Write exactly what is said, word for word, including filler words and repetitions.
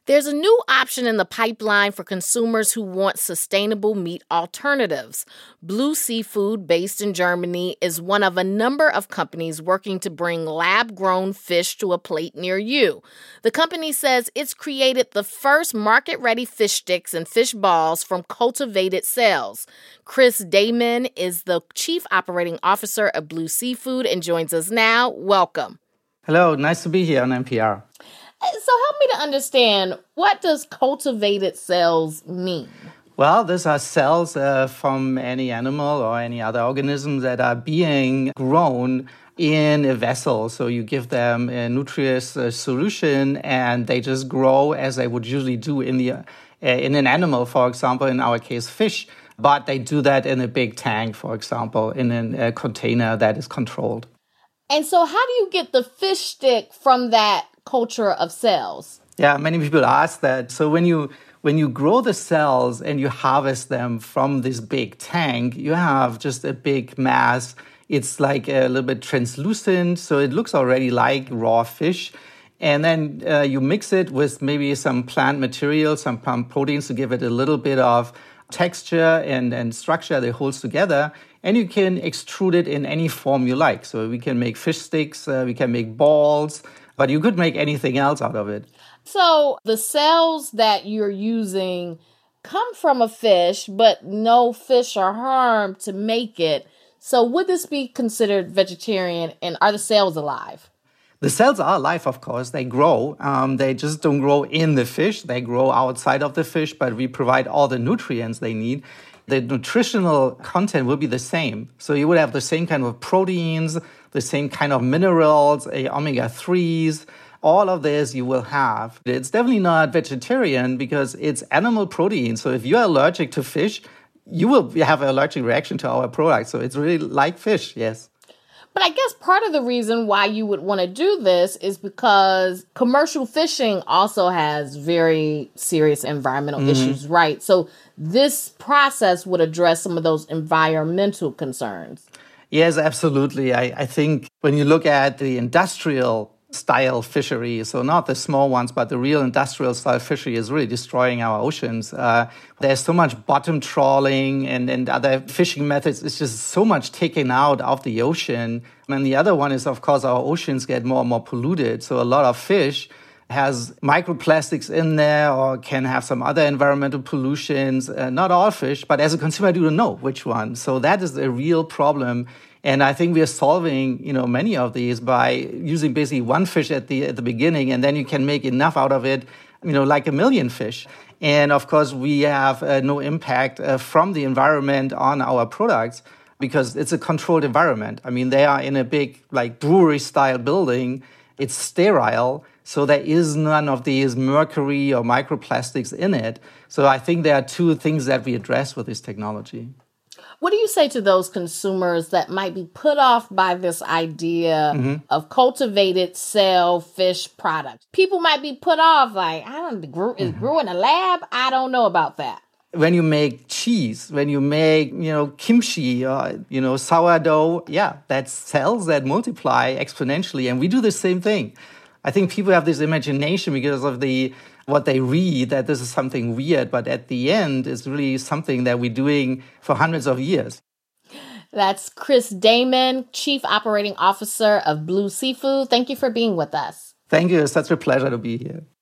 There's a new option in the pipeline for consumers who want sustainable meat alternatives. Blue Seafood, based in Germany, is one of a number of companies working to bring lab-grown fish to a plate near you. The company says it's created the first market-ready fish sticks and fish balls from cultivated cells. Chris Damon is the Chief Operating Officer of Blue Seafood and joins us now. Welcome. Hello, nice to be here on N P R. So help me to understand, what does cultivated cells mean? Well, these are cells uh, from any animal or any other organism that are being grown in a vessel. So you give them a nutritious uh, solution and they just grow as they would usually do in the uh, in an animal, for example, in our case, fish. But they do that in a big tank, for example, in a container that is controlled. And so how do you get the fish stick from that culture of cells? Yeah, many people ask that. So when you when you grow the cells and you harvest them from this big tank, you have just a big mass. It's like a little bit translucent, so it looks already like raw fish. And then uh, you mix it with maybe some plant material, some plant proteins to give it a little bit of texture and, and structure that holds together. And you can extrude it in any form you like. So we can make fish sticks, uh, we can make balls, but you could make anything else out of it. So the cells that you're using come from a fish, but no fish are harmed to make it. So would this be considered vegetarian, and are the cells alive? The cells are alive, of course. They grow. Um, they just don't grow in the fish. They grow outside of the fish, but we provide all the nutrients they need. The nutritional content will be the same. So you would have the same kind of proteins, the same kind of minerals, omega threes. All of this you will have. It's definitely not vegetarian because it's animal protein. So if you're allergic to fish, you will have an allergic reaction to our product. So it's really like fish, yes. But I guess part of the reason why you would want to do this is because commercial fishing also has very serious environmental mm-hmm. issues, right? So this process would address some of those environmental concerns. Yes, absolutely. I, I think when you look at the industrial style fishery, so not the small ones, but the real industrial style fishery is really destroying our oceans. Uh, there's so much bottom trawling and, and other fishing methods. It's just so much taken out of the ocean. And the other one is, of course, our oceans get more and more polluted. So a lot of fish has microplastics in there or can have some other environmental pollutions. Uh, not all fish, but as a consumer, I do not know which one. So that is a real problem. And I think we are solving, you know, many of these by using basically one fish at the at the beginning, and then you can make enough out of it, you know, like a million fish. And of course, we have uh, no impact uh, from the environment on our products because it's a controlled environment. I mean, they are in a big, like, brewery-style building. It's sterile, so there is none of these mercury or microplastics in it. So I think there are two things that we address with this technology. What do you say to those consumers that might be put off by this idea mm-hmm. of cultivated cell fish products? People might be put off like, I don't grew, is grew in a lab? I don't know about that. When you make cheese, when you make, you know, kimchi or, you know, sourdough, yeah, that's cells that multiply exponentially. And we do the same thing. I think people have this imagination because of the what they read, that this is something weird, but at the end, it's really something that we're doing for hundreds of years. That's Chris Damon, Chief Operating Officer of Blue Seafood. Thank you for being with us. Thank you. It's such a pleasure to be here.